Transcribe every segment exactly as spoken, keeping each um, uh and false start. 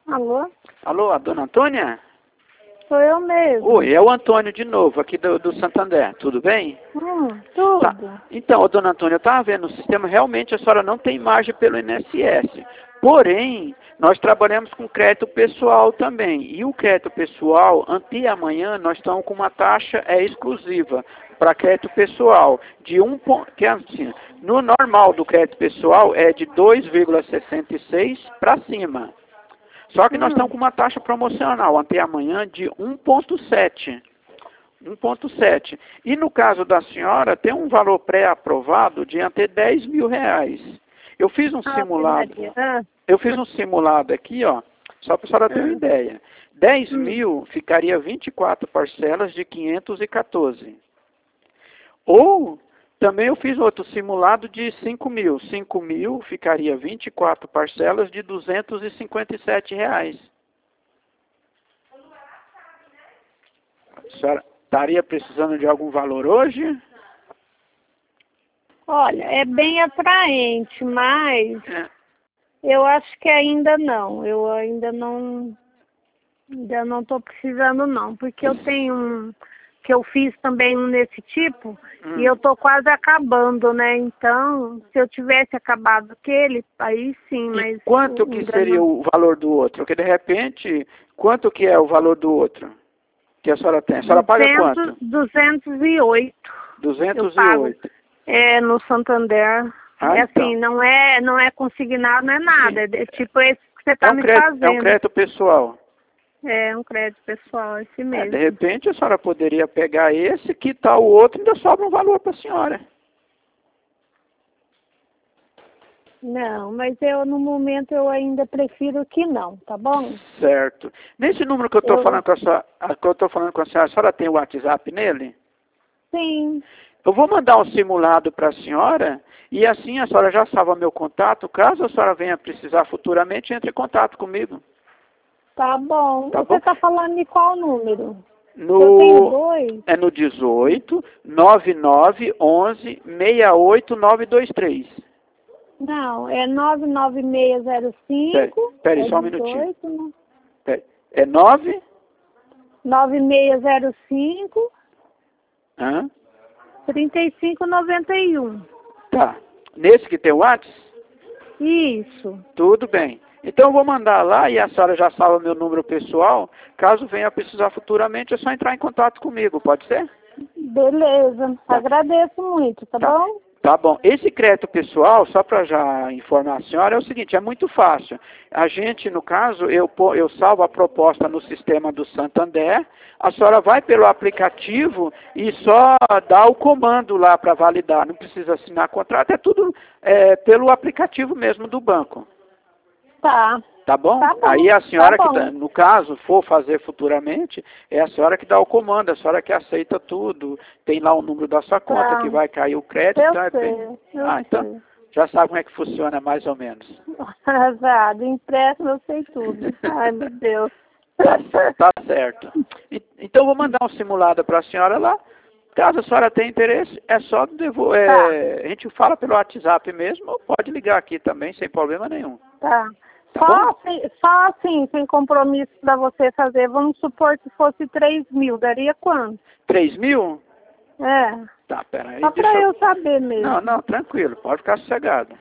Alô? Alô, a dona Antônia? Sou eu mesmo. Oi, é o Antônio de novo, aqui do, do Santander, tudo bem? Hum, tudo. Tá. Então, ô, dona Antônia, eu estava vendo no sistema, realmente a senhora não tem margem pelo I N S S. Porém, nós trabalhamos com crédito pessoal também. E o crédito pessoal, ante amanhã, nós estamos com uma taxa é, exclusiva para crédito pessoal. De um, que é assim, no normal do crédito pessoal é de dois vírgula sessenta e seis para cima. Só que hum. nós estamos com uma taxa promocional até amanhã de um vírgula sete. um vírgula sete. E no caso da senhora, tem um valor pré-aprovado de até dez mil reais. Eu fiz um ah, simulado. Ah. Eu fiz um simulado aqui, ó, só para a senhora ter ah. uma ideia. dez hum. mil ficaria vinte e quatro parcelas de quinhentos e quatorze. Ou também eu fiz outro simulado de cinco mil. cinco mil ficaria vinte e quatro parcelas de duzentos e cinquenta e sete reais. A senhora estaria precisando de algum valor hoje? Olha, é bem atraente, mas é. eu acho que ainda não. Eu ainda não ainda não estou precisando não, porque eu tenho um que eu fiz também um nesse tipo hum. e eu tô quase acabando, né? Então, se eu tivesse acabado aquele, aí sim, mas... E quanto que seria não... o valor do outro? Porque de repente, quanto que é o valor do outro que a senhora tem? A senhora paga quanto? duzentos e oito. duzentos e oito. É, no Santander. Ah, é então. assim, não é, não é consignado, não é nada. É, é tipo esse que você está é um me crédito, fazendo. É um crédito pessoal. É, um crédito pessoal, esse mesmo. É, de repente a senhora poderia pegar esse, quitar o outro e ainda sobra um valor para a senhora. Não, mas eu no momento eu ainda prefiro que não, tá bom? Certo. Nesse número que eu estou eu... falando com a senhora, que eu estou falando com a senhora, a senhora tem o WhatsApp nele? Sim. Eu vou mandar um simulado para a senhora e assim a senhora já salva meu contato. Caso a senhora venha precisar futuramente, entre em contato comigo. Tá bom. Tá Você bom? está falando de qual número? No, eu tenho dois. É no dezoito, nove nove, onze, sessenta e oito, nove dois três. Não, é nove nove seis zero cinco. Pera aí, é só um dezoito, minutinho. né? Pera, é nove? nove seis zero cinco. Hã? trinta e cinco noventa e um. Tá. Nesse que tem o WhatsApp? Isso. Tudo bem. Então eu vou mandar lá e a senhora já salva meu número pessoal. Caso venha precisar futuramente, é só entrar em contato comigo, pode ser? Beleza. Tá. Agradeço muito, tá, tá bom? Tá bom. Esse crédito pessoal, só para já informar a senhora, é o seguinte, é muito fácil. A gente, no caso, eu, eu salvo a proposta no sistema do Santander, a senhora vai pelo aplicativo e só dá o comando lá para validar. Não precisa assinar contrato, é tudo é, pelo aplicativo mesmo do banco. Tá. Tá bom? Tá bom. Aí a senhora tá que, dá, no caso, for fazer futuramente, é a senhora que dá o comando, a senhora que aceita tudo. Tem lá o número da sua conta, tá. que vai cair o crédito. Eu então é sei, bem... eu Ah, sei. então já sabe como é que funciona mais ou menos. Arrasado, empréstimo eu sei tudo. Ai, meu Deus. Tá, tá certo. E, então vou mandar um simulado para a senhora lá. Caso a senhora tenha interesse, é só devolver. Tá. É, a gente fala pelo WhatsApp mesmo, ou pode ligar aqui também, sem problema nenhum. Tá. Tá só, assim, só assim, sem compromisso para você fazer, vamos supor que fosse três mil, daria quanto? três mil? É. Tá, peraí. Só para eu... eu saber mesmo. Não, não, tranquilo, pode ficar sossegado.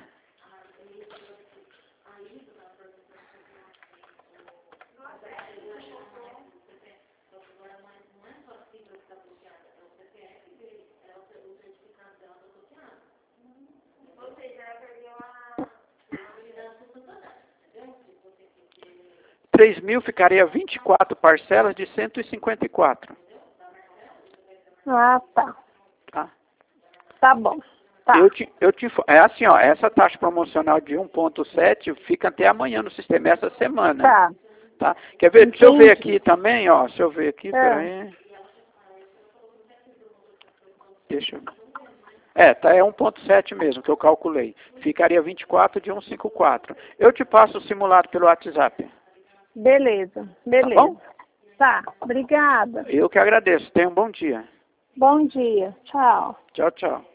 três mil ficaria vinte e quatro parcelas de cento e cinquenta e quatro. Ah, tá. Tá. Tá bom. Tá. Eu te, eu te, é assim, ó, essa taxa promocional de um vírgula sete fica até amanhã no sistema, essa semana. Tá. Tá. Quer ver? Entendi. Deixa eu ver aqui também, ó. Deixa eu ver aqui, é. peraí. Deixa eu... É, tá, é um vírgula sete mesmo, que eu calculei. Ficaria vinte e quatro de cento e cinquenta e quatro. Eu te passo o simulado pelo WhatsApp. Beleza, beleza. Tá bom? Tá, obrigada. Eu que agradeço. Tenha um bom dia. Bom dia. Tchau. Tchau, tchau.